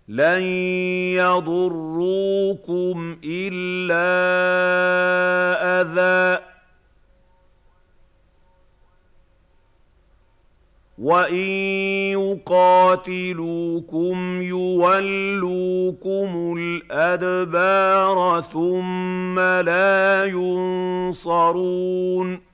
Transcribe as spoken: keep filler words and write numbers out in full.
لَن يَضُرُّوكُمْ إِلَّا أَذًى ۖ وَإِن يُقَاتِلُوكُمْ يُوَلُّوكُمُ الْأَدْبَارَ ثُمَّ لَا يُنصَرُونَ